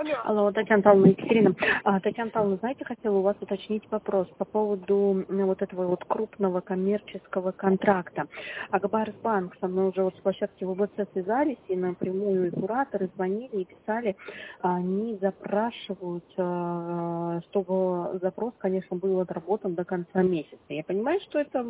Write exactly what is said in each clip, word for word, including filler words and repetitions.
Алло. Алло, Татьяна Павловна, Екатерина. А, Татьяна Павловна, знаете, хотела у вас уточнить вопрос по поводу ну, вот этого вот крупного коммерческого контракта. Акбарсбанк со мной уже вот с площадки ВВЦ связались, и напрямую и кураторы звонили и писали, они запрашивают, а, чтобы запрос, конечно, был отработан до конца месяца. Я понимаю, что это,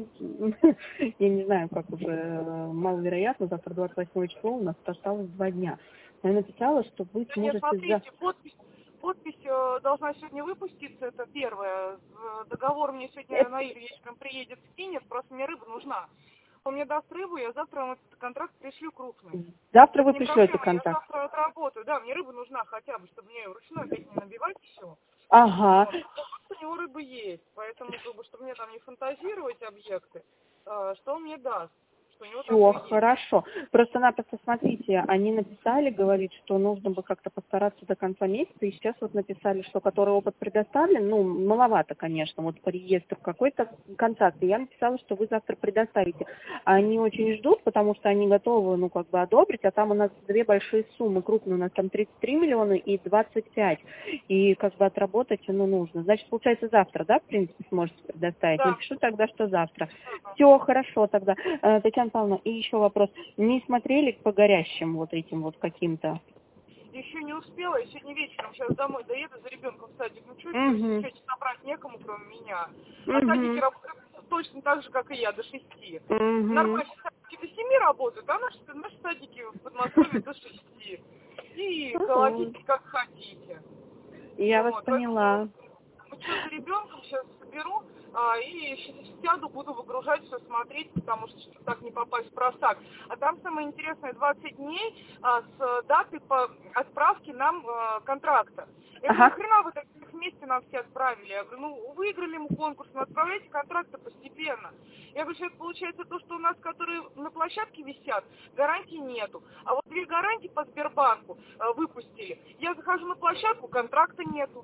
я не знаю, как уже маловероятно, завтра двадцать восьмое число, у нас осталось два дня. Я написала, что вы Да нет, сможете за... смотрите, подпись, подпись э, должна сегодня выпуститься, это первое. Э, Договор мне сегодня Это- на вечером приедет, скинет, просто мне рыба нужна. Он мне даст рыбу, я завтра вам этот контракт пришлю крупный. Завтра Это вы не пришлете проблема, я контакт. завтра отработаю. Да, мне рыба нужна хотя бы, чтобы мне вручную опять не набивать все. Ага. Вот. У него рыбы есть, поэтому, как бы, чтобы мне там не фантазировать объекты, э, что он мне даст, что у него там Все, все есть. хорошо. Просто-напросто, смотрите, они написали, говорит, что нужно бы как-то постараться до конца месяца, и сейчас вот написали, что который опыт предоставлен, ну, маловато, конечно, вот по реестру какой-то контакт. И я написала, что вы завтра предоставите. А они очень ждут, потому что они готовы, ну, как бы одобрить, а там у нас две большие суммы, крупные, у нас там тридцать три миллиона и двадцать пять. И как бы отработать, ну, нужно. Значит, получается, завтра, да, в принципе, сможете предоставить? Да. Напишу тогда, что завтра. Все, хорошо тогда. Э, Татьяна Павловна, и еще вопрос. Не смотрели по горящим вот этим вот каким-то? Еще не успела, я сегодня вечером сейчас домой доеду за ребенком в садик. Ну, чуть Угу. чуть собрать некому, кроме меня. А садики Угу. работают точно так же, как и я, до шести. Угу. Нормальные садики до семи работают, а наши, наши садики в Подмосковье до шести. И колотите как хотите. Я вас Вот, поэтому поняла. что за ребенком сейчас соберу а, и щас сяду, буду выгружать все, смотреть, потому что чтобы так не попасть в просак. А там самое интересное, двадцать дней а, с даты по отправки нам а, контракта. Я говорю, Ага. нахрена вы так вместе нам все отправили? Я говорю, ну выиграли мы конкурс, но отправляйте контракты постепенно. Я говорю, сейчас получается то, что у нас, которые на площадке висят, гарантий нету. А вот две гарантии по Сбербанку а, выпустили. Я захожу на площадку, контракта нету.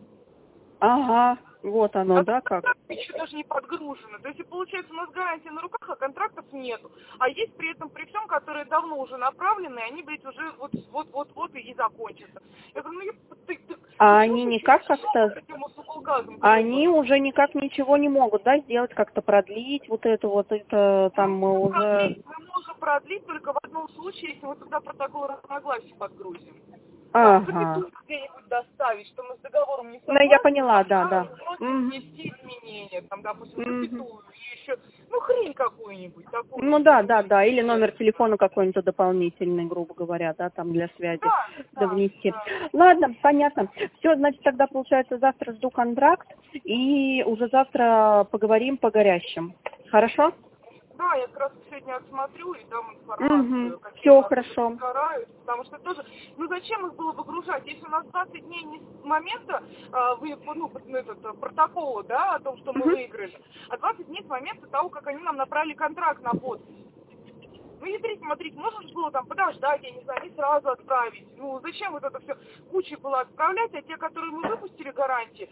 Ага. Вот оно, А да, как? контракты еще даже не подгружены. То есть, получается, у нас гарантия на руках, а контрактов нету. А есть при этом, при всем, которые давно уже направлены, они, блядь, уже вот-вот-вот-вот и закончатся. Я говорю, ну, я, ты, ты, А ты они слушай, никак что как-то... этим мусополгазом Они гребаным? уже никак ничего не могут, да, сделать, как-то продлить вот это вот, это Мы там можем уже... продлить, мы можем продлить только в одном случае, если мы туда протокол разногласий подгрузим. Там Ага. запятую где-нибудь доставить, что мы с договором не Ну, я согласны, поняла, там, да, да, да. и просим Угу. внести изменения, там, допустим, Угу. запятую, или еще, ну, хрень какую-нибудь такую, Ну что да, не да, будет да, или номер интересно. телефона какой-нибудь дополнительный, грубо говоря, да, там для связи Да, да, довнести. да. Ладно, понятно. Все, значит, тогда получается завтра жду контракт и уже завтра поговорим по горящим. Хорошо? Да, я как раз сегодня отсмотрю и дам Угу. информацию, какие у Все нас уже хорошо. сгорают, потому что тоже, ну зачем их было выгружать, если у нас двадцать дней не с момента а, вы, ну, этот, а, протокола, да, о том, что мы Угу. выиграли, а двадцать дней с момента того, как они нам направили контракт на подпись. Ну, смотрите, смотрите, можно же было там подождать, я не знаю, не сразу отправить. Ну, зачем вот это все кучей было отправлять, а те, которые мы выпустили гарантии,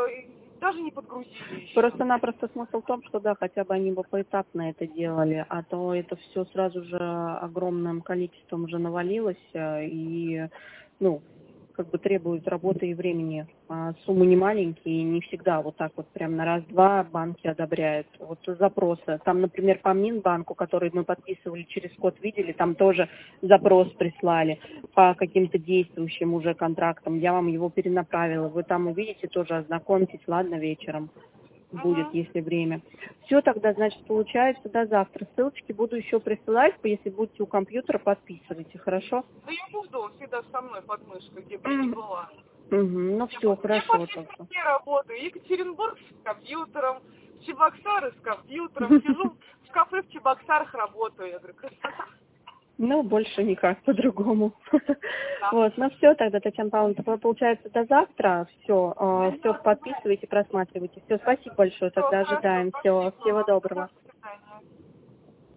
э, даже не подгрузили еще. Просто-напросто смысл в том, что да, хотя бы они бы поэтапно это делали, а то это все сразу же огромным количеством уже навалилось э, и, ну, как бы требует работы и времени. А суммы не маленькие, и не всегда вот так вот прям на раз-два банки одобряют. Вот запросы. Там, например, по Минбанку, который мы подписывали через код, видели, там тоже запрос прислали по каким-то действующим уже контрактам. Я вам его перенаправила. Вы там увидите, тоже ознакомьтесь, ладно, вечером будет, Угу. если время. Все тогда, значит, получается до завтра. Ссылочки буду еще присылать, если будете у компьютера, подписывайте, хорошо? Да я буду, он всегда со мной под мышкой, где бы я ни Угу. была. Ну Я, все, по- я по хорошо всей тогда. стране работаю. Екатеринбург с компьютером, Чебоксары с компьютером. Сижу в кафе в Чебоксарах работаю. Я говорю, красота. Ну, больше никак, по-другому. Да. Вот, ну все тогда, Татьяна Павловна, такое получается до завтра. Все, все подписывайте, просматривайте. Все, спасибо большое, Все, тогда хорошо, ожидаем. Все, спасибо всего вам. доброго.